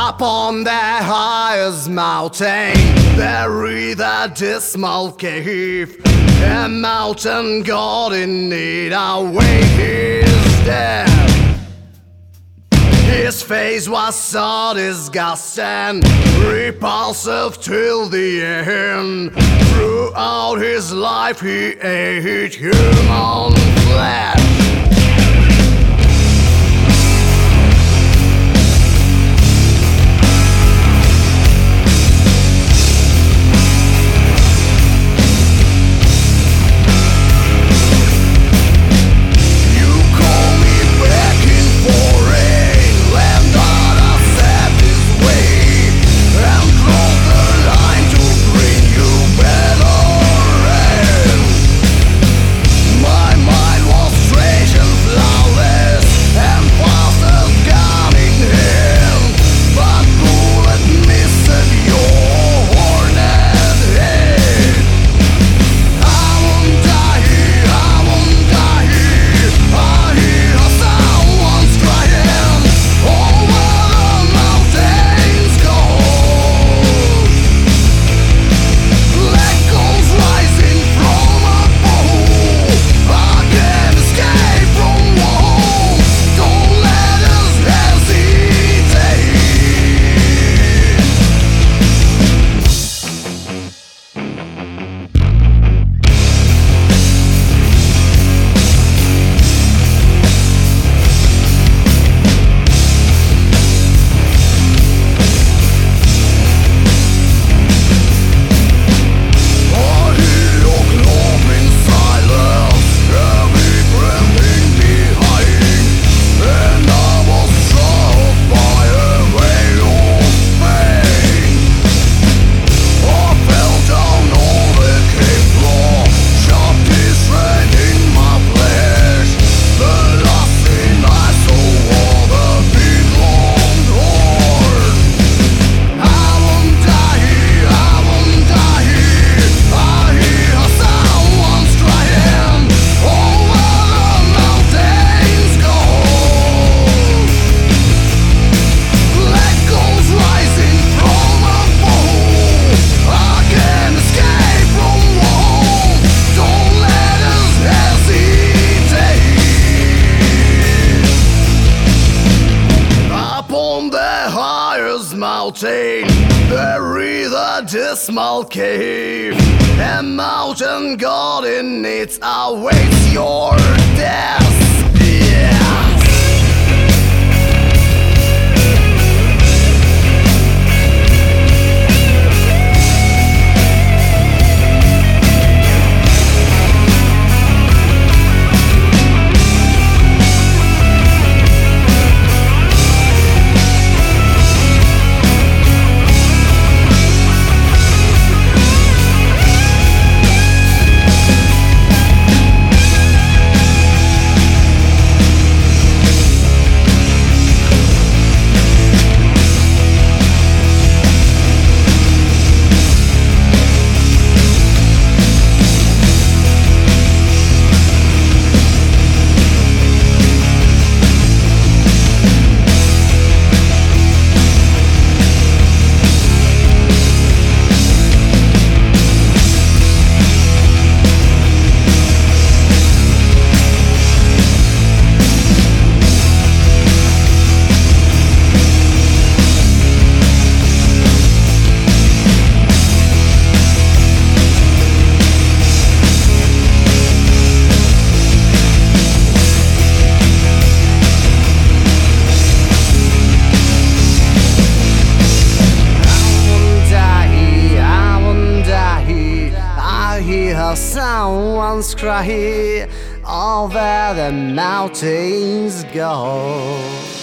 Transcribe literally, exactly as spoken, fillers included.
Up on the highest mountain, there is a dismal cave. A mountain god in need, away his dead. His face was so disgusting, repulsive till the end. Throughout his life he ate human flesh. Mountain, there is a dismal cave. A mountain god in it awaits your death. Someone's crying over the mountains go.